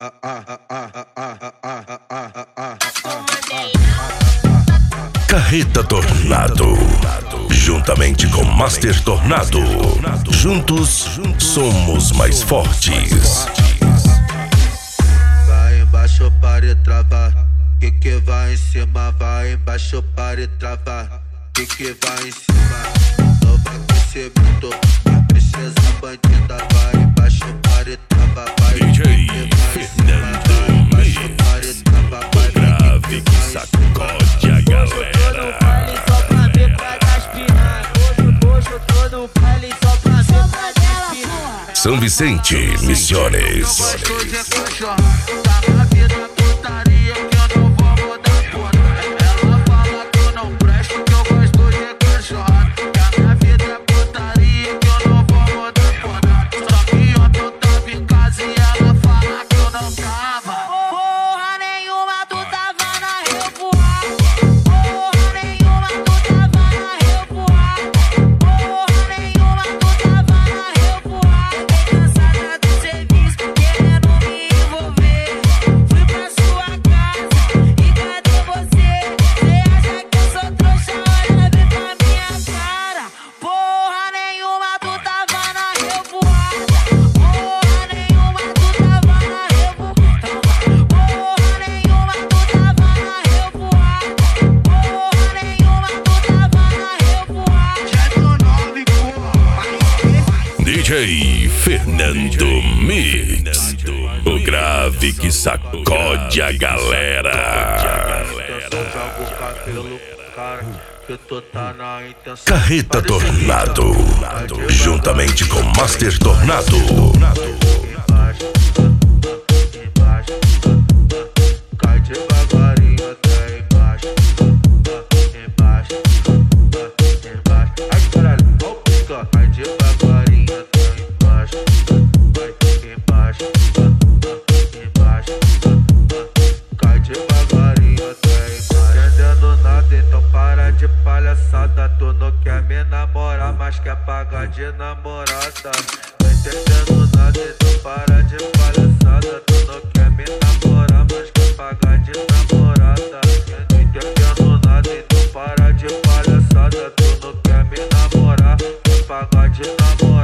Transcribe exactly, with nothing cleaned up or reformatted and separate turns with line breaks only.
Carreta Tornado, juntamente com Master Tornado, juntos somos mais fortes.
Vai embaixo para travar, que que vai em cima, vai embaixo para travar, que que vai em cima, novo aquecimento, a princesa bandida, vai embaixo para travar, vai
D J Fernando Mix, o grave que sacode a galera. São Vicente, Missões. D J Fernando Mix, o grave que sacode a galera. Carreta Tornado, juntamente com Master Tornado.
Tu não quer me namorar, mas quer pagar de namorada. Não entendendo nada, então para de palhaçada. Tu não quer me namorar, mas quer pagar de namorada. Não entendendo nada, então para de palhaçada. Tu não quer me namorar, quer pagar de namorada.